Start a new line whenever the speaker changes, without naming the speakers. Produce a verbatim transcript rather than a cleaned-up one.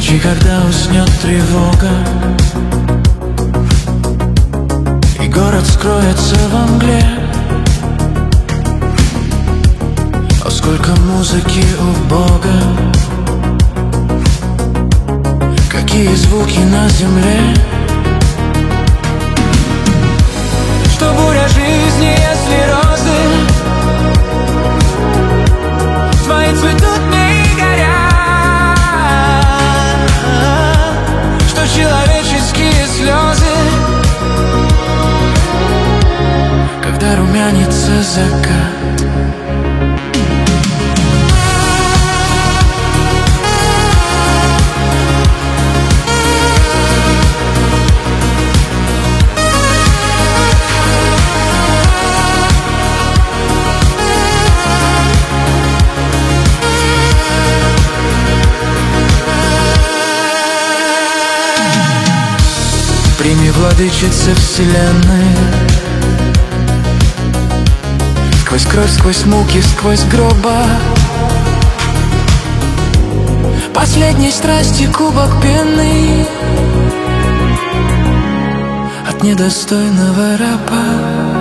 ночи, когда уснет тревога, и город скроется во мгле. О, сколько музыки у Бога, какие звуки на земле. Что буря жизни, если розы твои цветут не горят, что человеческие слезы, когда румянится закат. Прими, владычица вселенной, сквозь кровь, сквозь муки, сквозь гроба, последней страсти кубок пены от недостойного раба.